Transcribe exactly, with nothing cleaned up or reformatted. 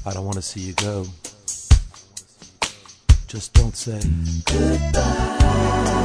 I don't want to see you go. Just don't say goodbye.